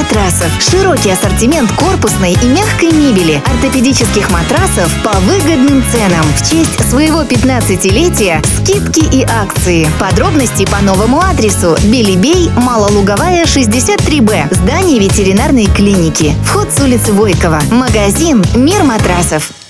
матрасов. Широкий ассортимент корпусной и мягкой мебели, ортопедических матрасов по выгодным ценам. В честь своего 15-летия скидки и акции. Подробности по новому адресу: Белебей, Малолуговая, 63Б. Здание ветеринарной клиники. Вход с улицы Войкова. Магазин «Мир матрасов».